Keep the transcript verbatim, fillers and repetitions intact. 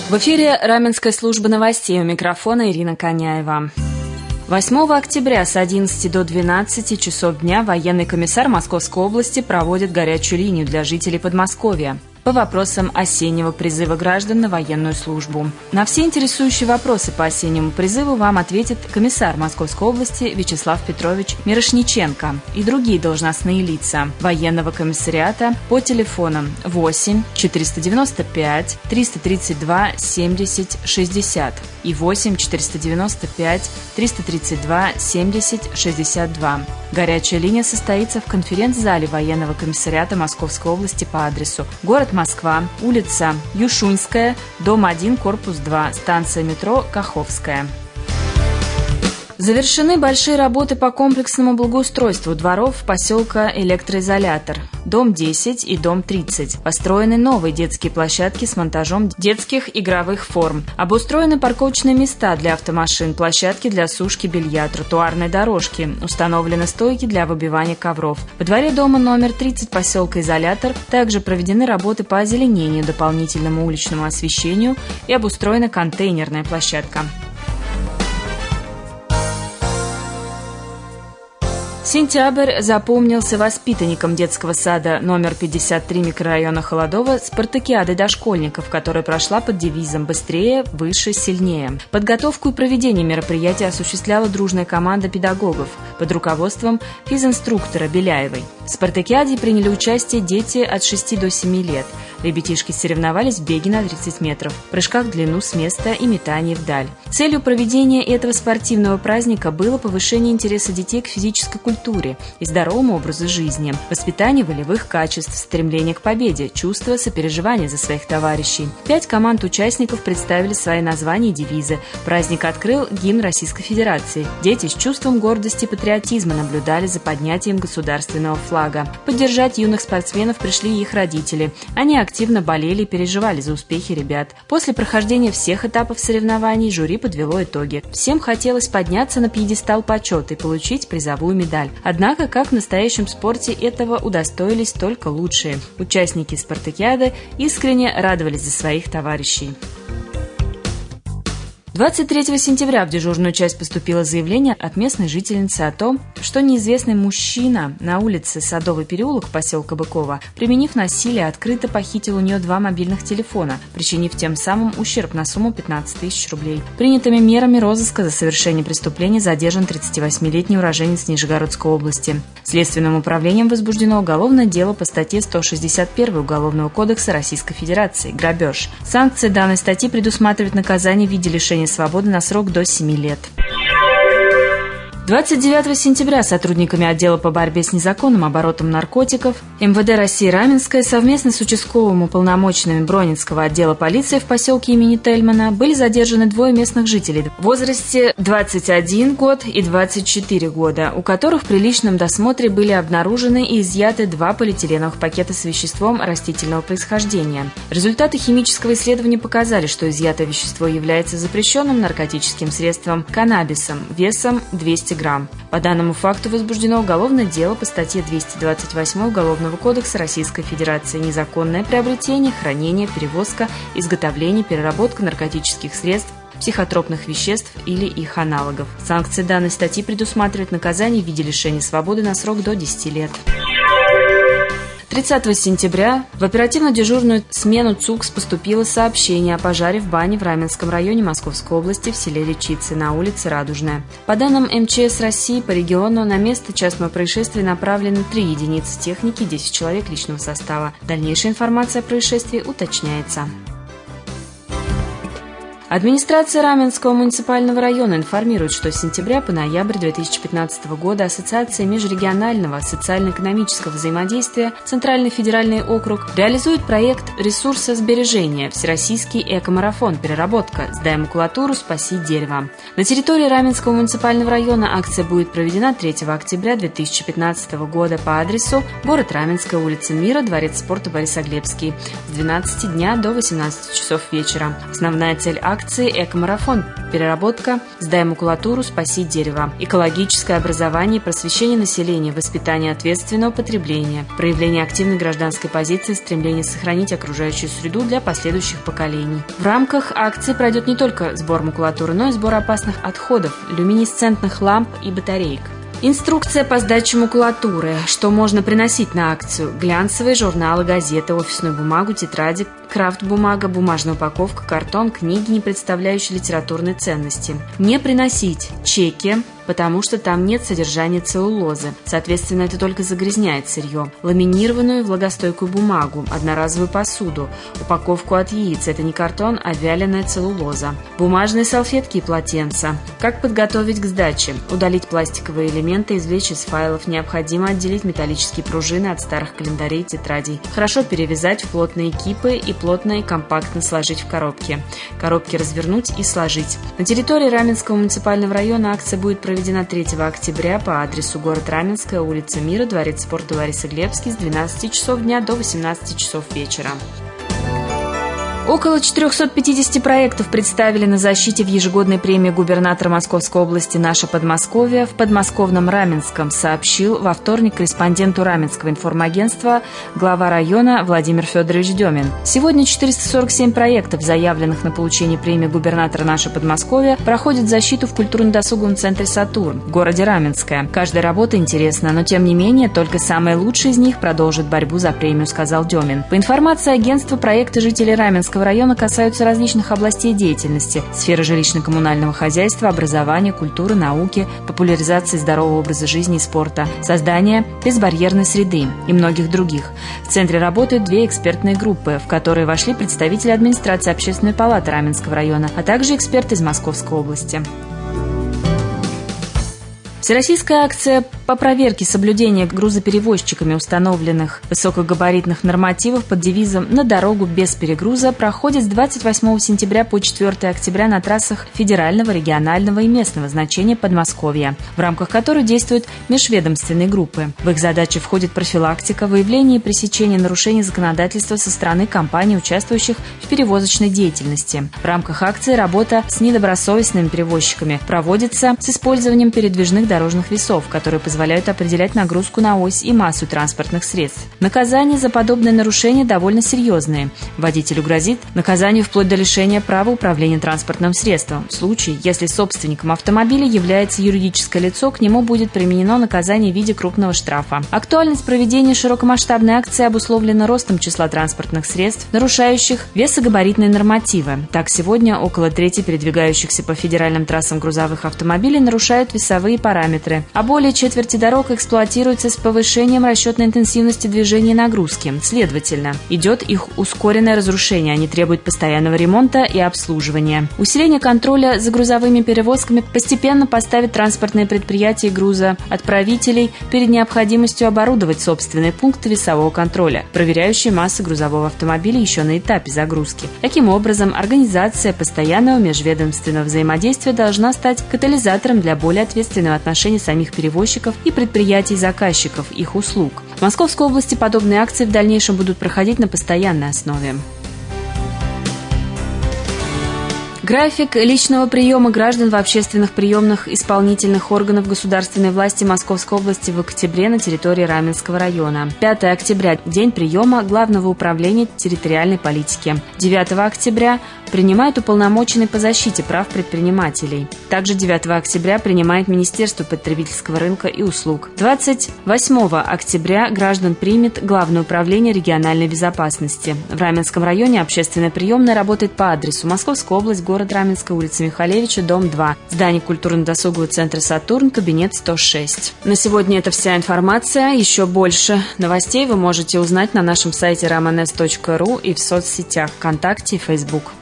В эфире Раменская служба новостей, у микрофона Ирина Коняева. восьмого октября с одиннадцати до двенадцати часов дня военный комиссар Московской области проводит горячую линию для жителей Подмосковья по вопросам осеннего призыва граждан на военную службу. На все интересующие вопросы по осеннему призыву вам ответит комиссар Московской области Вячеслав Петрович Мирошниченко и другие должностные лица военного комиссариата по телефонам восемь четыреста девяносто пять триста тридцать два семьдесят шестьдесят и восемь четыреста девяносто пять триста тридцать два семьдесят шестьдесят два. Горячая линия состоится в конференц-зале военного комиссариата Московской области по адресу город Москва, улица Юшуньская, дом один, корпус два, станция метро Каховская. Завершены большие работы по комплексному благоустройству дворов поселка Электроизолятор, дом десять и дом тридцать. Построены новые детские площадки с монтажом детских игровых форм. Обустроены парковочные места для автомашин, площадки для сушки белья, тротуарные дорожки. Установлены стойки для выбивания ковров. Во дворе дома номер тридцать поселка Изолятор также проведены работы по озеленению, дополнительному уличному освещению и обустроена контейнерная площадка. Сентябрь запомнился воспитанникам детского сада номер пятьдесят три микрорайона Холодово спартакиады дошкольников, которая прошла под девизом «Быстрее, выше, сильнее». Подготовку и проведение мероприятия осуществляла дружная команда педагогов под руководством физинструктора Беляевой. В спартакиаде приняли участие дети от шести до семи лет. Ребятишки соревновались в беге на тридцать метров, прыжках в длину с места и метании вдаль. Целью проведения этого спортивного праздника было повышение интереса детей к физической культуре и здоровому образу жизни, воспитание волевых качеств, стремление к победе, чувство сопереживания за своих товарищей. Пять команд участников представили свои названия и девизы. Праздник открыл гимн Российской Федерации. Дети с чувством гордости и патриотизма наблюдали за поднятием государственного флага. Поддержать юных спортсменов пришли и их родители. Они активно болели и переживали за успехи ребят. После прохождения всех этапов соревнований жюри подвело итоги. Всем хотелось подняться на пьедестал почета и получить призовую медаль. Однако, как в настоящем спорте, этого удостоились только лучшие. Участники спартакиады искренне радовались за своих товарищей. двадцать третьего сентября в дежурную часть поступило заявление от местной жительницы о том, что неизвестный мужчина на улице Садовый переулок поселка Быкова, применив насилие, открыто похитил у нее два мобильных телефона, причинив тем самым ущерб на сумму пятнадцать тысяч рублей. Принятыми мерами розыска за совершение преступления задержан тридцативосьмилетний уроженец Нижегородской области. Следственным управлением возбуждено уголовное дело по статье сто шестьдесят один Уголовного кодекса Российской Федерации «Грабеж». Санкция данной статьи предусматривает наказание в виде лишения свободы на срок до семи лет. двадцать девятого сентября сотрудниками отдела по борьбе с незаконным оборотом наркотиков эм вэ дэ России Раменское совместно с участковым уполномоченным Бронинского отдела полиции в поселке имени Тельмана были задержаны двое местных жителей в возрасте двадцать один год и двадцать четыре года, у которых при личном досмотре были обнаружены и изъяты два полиэтиленовых пакета с веществом растительного происхождения. Результаты химического исследования показали, что изъятое вещество является запрещенным наркотическим средством каннабисом весом двести грамм. По данному факту возбуждено уголовное дело по статье двести двадцать восемь Уголовного кодекса Российской Федерации «Незаконное приобретение, хранение, перевозка, изготовление, переработка наркотических средств, психотропных веществ или их аналогов». Санкции данной статьи предусматривают наказание в виде лишения свободы на срок до десяти лет. тридцатого сентября в оперативно-дежурную смену ЦУКС поступило сообщение о пожаре в бане в Раменском районе Московской области в селе Личицы на улице Радужная. По данным эм че эс России, по региону на место частного происшествия направлены три единицы техники, десять человек личного состава. Дальнейшая информация о происшествии уточняется. Администрация Раменского муниципального района информирует, что с сентября по ноябрь две тысячи пятнадцатого года Ассоциация межрегионального социально-экономического взаимодействия Центральный федеральный округ реализует проект ресурсосбережения «Всероссийский экомарафон. Переработка. Сдай макулатуру, спаси дерево». На территории Раменского муниципального района акция будет проведена третьего октября две тысячи пятнадцатого года по адресу город Раменская, улица Мира, дворец спорта Борисоглебский с двенадцати дня до восемнадцати часов вечера. Основная цель акции акции «Экомарафон». Переработка «Сдай макулатуру, спаси дерево». Экологическое образование, просвещение населения, воспитание ответственного потребления, проявление активной гражданской позиции, стремление сохранить окружающую среду для последующих поколений. В рамках акции пройдет не только сбор макулатуры, но и сбор опасных отходов, люминесцентных ламп и батареек. Инструкция по сдаче макулатуры. Что можно приносить на акцию? Глянцевые журналы, газеты, офисную бумагу, тетради, крафт-бумага, бумажная упаковка, картон, книги, не представляющие литературной ценности. Не приносить чеки, потому что там нет содержания целлулозы. Соответственно, это только загрязняет сырье. Ламинированную влагостойкую бумагу, одноразовую посуду, упаковку от яиц. Это не картон, а вяленая целлулоза. Бумажные салфетки и полотенца. Как подготовить к сдаче? Удалить пластиковые элементы, извлечь из файлов. Необходимо отделить металлические пружины от старых календарей и тетрадей. Хорошо перевязать в плотные кипы и плотно и компактно сложить в коробки. Коробки развернуть и сложить. На территории Раменского муниципального района акция будет проведена третьего октября по адресу город Раменская, улица Мира, дворец спорта Борисоглебский с двенадцати часов дня до восемнадцати часов вечера. Около четырехсот пятидесяти проектов представили на защите в ежегодной премии губернатора Московской области «Наше Подмосковье» в подмосковном Раменском, сообщил во вторник корреспонденту Раменского информагентства глава района Владимир Федорович Демин. Сегодня четыреста сорок семь проектов, заявленных на получение премии губернатора «Наше Подмосковье», проходят защиту в культурно-досуговом центре «Сатурн» в городе Раменское. Каждая работа интересна, но тем не менее только самые лучшие из них продолжат борьбу за премию, сказал Демин. По информации агентства, проекты жителей Раменского района касаются различных областей деятельности: сферы жилищно-коммунального хозяйства, образования, культуры, науки, популяризации здорового образа жизни и спорта, создания безбарьерной среды и многих других. В центре работают две экспертные группы, в которые вошли представители администрации Общественной палаты Раменского района, а также эксперты из Московской области. Всероссийская акция по проверке соблюдения грузоперевозчиками установленных высокогабаритных нормативов под девизом «На дорогу без перегруза» проходит с двадцать восьмого сентября по четвёртого октября на трассах федерального, регионального и местного значения Подмосковья, в рамках которой действуют межведомственные группы. В их задачи входит профилактика, выявление и пресечение нарушений законодательства со стороны компаний, участвующих в перевозочной деятельности. В рамках акции работа с недобросовестными перевозчиками проводится с использованием передвижных дорожных весов, которые позволяют определять нагрузку на ось и массу транспортных средств. Наказания за подобные нарушения довольно серьезные. Водителю грозит наказание вплоть до лишения права управления транспортным средством. В случае, если собственником автомобиля является юридическое лицо, к нему будет применено наказание в виде крупного штрафа. Актуальность проведения широкомасштабной акции обусловлена ростом числа транспортных средств, нарушающих весогабаритные нормативы. Так, сегодня около трети передвигающихся по федеральным трассам грузовых автомобилей нарушают весовые параметры, а более четверти дорог эксплуатируются с повышением расчетной интенсивности движения и нагрузки. Следовательно, идет их ускоренное разрушение, они требуют постоянного ремонта и обслуживания. Усиление контроля за грузовыми перевозками постепенно поставит транспортные предприятия и грузоотправителей перед необходимостью оборудовать собственные пункты весового контроля, проверяющие массы грузового автомобиля еще на этапе загрузки. Таким образом, организация постоянного межведомственного взаимодействия должна стать катализатором для более ответственного отношения самих перевозчиков и предприятий-заказчиков их услуг. В Московской области подобные акции в дальнейшем будут проходить на постоянной основе. График личного приема граждан в общественных приемных исполнительных органов государственной власти Московской области в октябре на территории Раменского района. пятого октября – день приема Главного управления территориальной политики. девятого октября – принимает уполномоченный по защите прав предпринимателей. Также девятого октября принимает Министерство потребительского рынка и услуг. двадцать восьмого октября граждан примет Главное управление региональной безопасности. В Раменском районе общественная приемная работает по адресу: Московская область, город Раменская, улица Михалевича, дом два, здание культурно-досугового центра «Сатурн», кабинет сто шесть. На сегодня это вся информация. Еще больше новостей вы можете узнать на нашем сайте романс точка ру и в соцсетях ВКонтакте и Facebook.